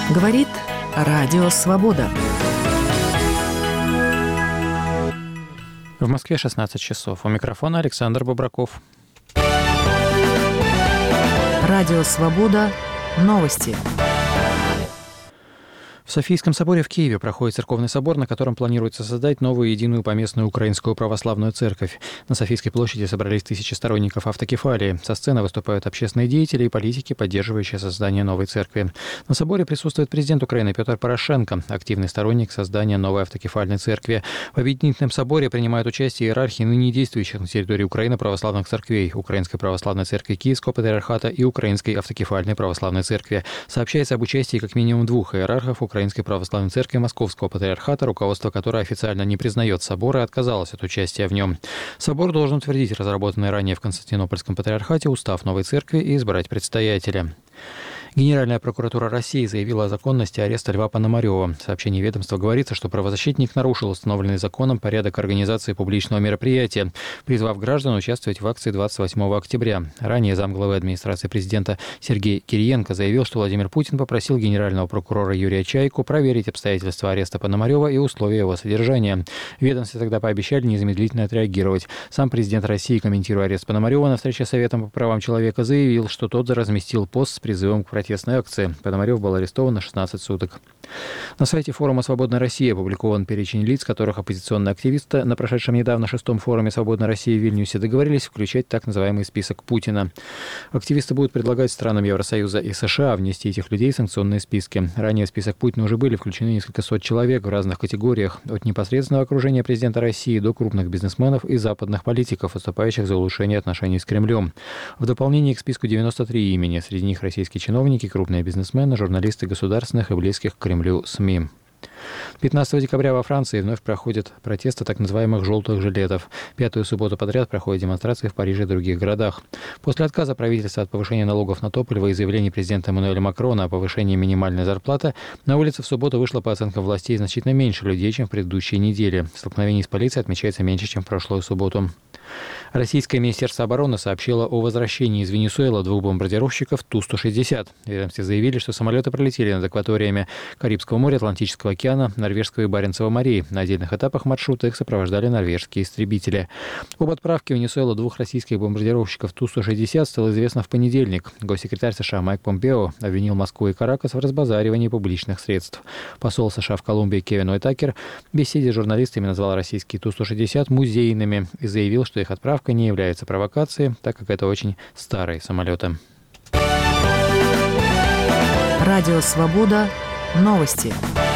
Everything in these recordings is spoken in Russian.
Говорит Радио Свобода. В Москве 16 часов. У микрофона Александр Бобраков. Радио Свобода. Новости. В Софийском соборе в Киеве проходит церковный собор, на котором планируется создать новую единую поместную украинскую православную церковь. На Софийской площади собрались тысячи сторонников автокефалии. Со сцены выступают общественные деятели и политики, поддерживающие создание новой церкви. На соборе присутствует президент Украины Петр Порошенко, активный сторонник создания новой автокефальной церкви. В объединительном соборе принимают участие иерархи ныне действующих на территории Украины православных церквей, Украинской православной церкви Киевского патриархата и Украинской автокефальной православной церкви. Сообщается об участии как минимум двух иерархов Украинской православной церкви Московского патриархата, руководство которой официально не признает собор и отказалось от участия в нем. Собор должен утвердить разработанный ранее в Константинопольском патриархате устав новой церкви и избрать предстоятеля. Генеральная прокуратура России заявила о законности ареста Льва Пономарёва. В сообщении ведомства говорится, что правозащитник нарушил установленный законом порядок организации публичного мероприятия, призвав граждан участвовать в акции 28 октября. Ранее замглавы администрации президента Сергей Кириенко заявил, что Владимир Путин попросил генерального прокурора Юрия Чайку проверить обстоятельства ареста Пономарёва и условия его содержания. В ведомстве тогда пообещали незамедлительно отреагировать. Сам президент России, комментируя арест Пономарёва на встрече с Советом по правам человека, заявил, что тот разместил пост с призывом к протестной акции. Пономарёв был арестован на 16 суток. На сайте форума «Свободная Россия» опубликован перечень лиц, которых оппозиционные активисты на прошедшем недавно 6-м форуме «Свободной России» в Вильнюсе договорились включать так называемый список Путина. Активисты будут предлагать странам Евросоюза и США внести этих людей в санкционные списки. Ранее в список Путина уже были включены несколько сот человек в разных категориях, от непосредственного окружения президента России до крупных бизнесменов и западных политиков, выступающих за улучшение отношений с Кремлем. В дополнение к списку 93 имени, среди них российские чиновники, крупные бизнесмены, журналисты государственных и близких к Кремлю СМИ. 15 декабря во Франции вновь проходят протесты так называемых «желтых жилетов». Пятую субботу подряд проходят демонстрации в Париже и других городах. После отказа правительства от повышения налогов на топливо и заявлений президента Эммануэля Макрона о повышении минимальной зарплаты, на улице в субботу вышло, по оценкам властей, значительно меньше людей, чем в предыдущие недели. Столкновений с полицией отмечается меньше, чем в прошлую субботу. Российское министерство обороны сообщило о возвращении из Венесуэлы двух бомбардировщиков Ту-160. В ведомстве заявили, что самолеты пролетели над акваториями Карибского моря, Атлантического океана, Норвежского и Баренцева морей. На отдельных этапах маршрута их сопровождали норвежские истребители. Об отправке в Венесуэлу двух российских бомбардировщиков Ту-160 стало известно в понедельник. Госсекретарь США Майк Помпео обвинил Москву и Каракас в разбазаривании публичных средств. Посол США в Колумбии Кевин Уайтакер в беседе с журналистами назвал российские Ту-160 музейными и заявил, что их отправка не является провокацией, так как это очень старые самолеты. Радио Свобода. Новости.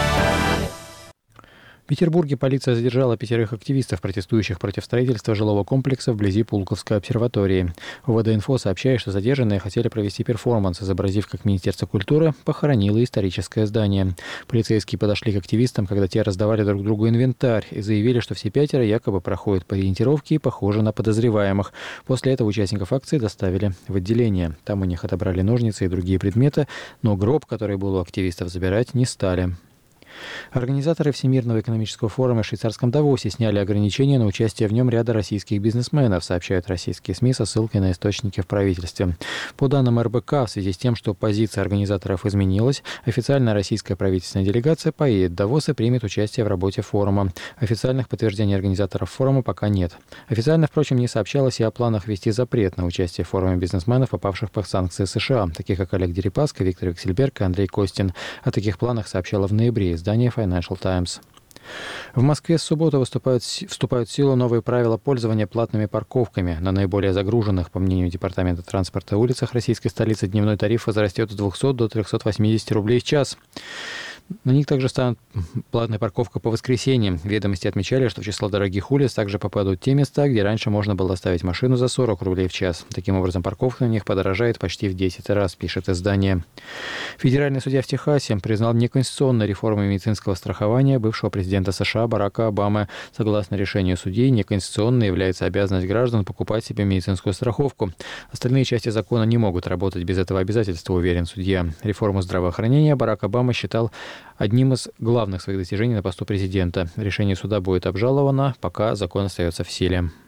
В Петербурге полиция задержала 5 активистов, протестующих против строительства жилого комплекса вблизи Пулковской обсерватории. УВД-инфо сообщает, что задержанные хотели провести перформанс, изобразив, как Министерство культуры похоронило историческое здание. Полицейские подошли к активистам, когда те раздавали друг другу инвентарь, и заявили, что все 5 якобы проходят по ориентировке и похожи на подозреваемых. После этого участников акции доставили в отделение. Там у них отобрали ножницы и другие предметы, но гроб, который был у активистов, забирать не стали. Организаторы Всемирного экономического форума в швейцарском Давосе сняли ограничения на участие в нем ряда российских бизнесменов, сообщают российские СМИ со ссылкой на источники в правительстве. По данным РБК, в связи с тем, что позиция организаторов изменилась, официальная российская правительственная делегация поедет в Давос и примет участие в работе форума. Официальных подтверждений организаторов форума пока нет. Официально, впрочем, не сообщалось и о планах ввести запрет на участие в форуме бизнесменов, попавших под санкции США, таких как Олег Дерипаска, Виктор Вексельберг и Андрей Костин. О таких планах сообщало в ноябре издание Financial Times. В Москве с субботы вступают в силу новые правила пользования платными парковками. На наиболее загруженных, по мнению Департамента транспорта, улицах российской столицы дневной тариф возрастет с 200 до 380 рублей в час. На них также станет платная парковка по воскресеньям. Ведомости отмечали, что в число дорогих улиц также попадут те места, где раньше можно было оставить машину за 40 рублей в час. Таким образом, парковка на них подорожает почти в 10 раз, пишет издание. Федеральный судья в Техасе признал неконституционной реформой медицинского страхования бывшего президента США Барака Обамы. Согласно решению судей, неконституционной является обязанность граждан покупать себе медицинскую страховку. Остальные части закона не могут работать без этого обязательства, уверен судья. Реформу здравоохранения Барак Обама считал одним из главных своих достижений на посту президента. Решение суда будет обжаловано, пока закон остается в силе.